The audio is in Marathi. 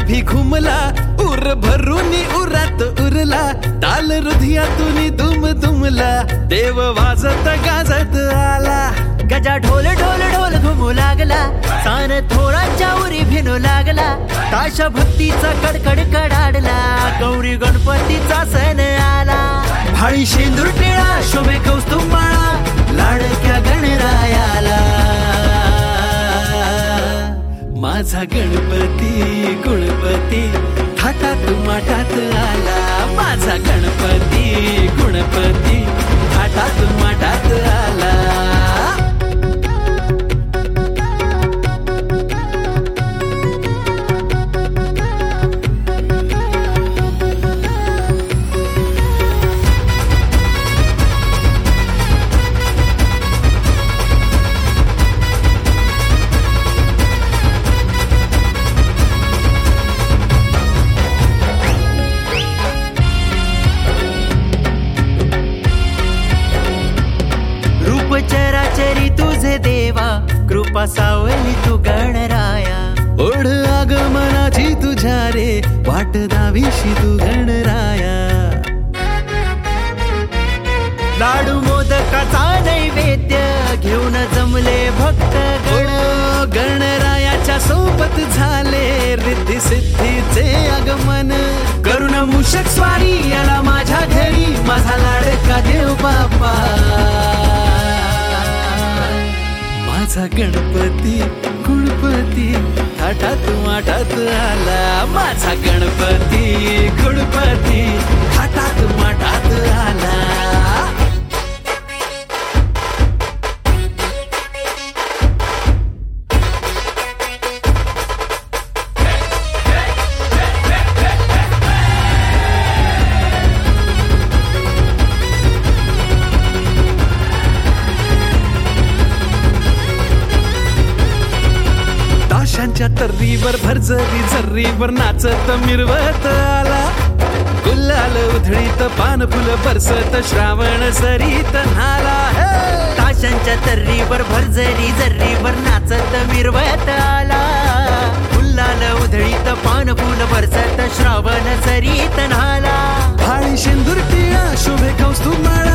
नभी घुमला उर भरून उरात उरला ताल हृदयातून दुम दुमला देव वाजत गाजत आला गजा ढोल ढोल ढोल घुमू लागला सान थोरांच्या उरी भिनू लागला ताशा भक्तीचा कडकड कडाडला गौरी गणपतीचा सण आला भाळी शेंदूर टिळा शोभे कौस्तुभ माळा लाडक्या गणरायाला माझा गणपती गुणपती थाटात माटात आला माझा गणपती गुणपती थाटात माटात आला चराचरी तुझे देवा कृपा सावली तू गणराया ओढ आगमनाची तुझ्या रे वाट दावीशी तू गणराया लाडू मोदकाचा नैवेद्य घेऊन जमले भक्त गण गणरायाच्या सोबत झाले रिद्धी सिद्धीचे आगमन करुण मूषक स्वारी याला माझ्या घरी माझा लाडका देव बाप्पा माझा गणपती गुणपती थाटात माटात आला माझा गणपती गुणपती थाटात माटात आला ताशांच्या तर्रीवर भरजरी झर्रीवर नाचत मिरवत आला गुलाल उधळीत पान फुल बरसत श्रावण सरीत न्हाला ताशांच्या तर्रीवर भरजरी जर्रीवर नाचत मिरवत आला गुलाल उधळीत पान फुल बरसत श्रावण सरीत न्हाला भाळी शेंदूर टिळा शोभे कौस्तुभ माळा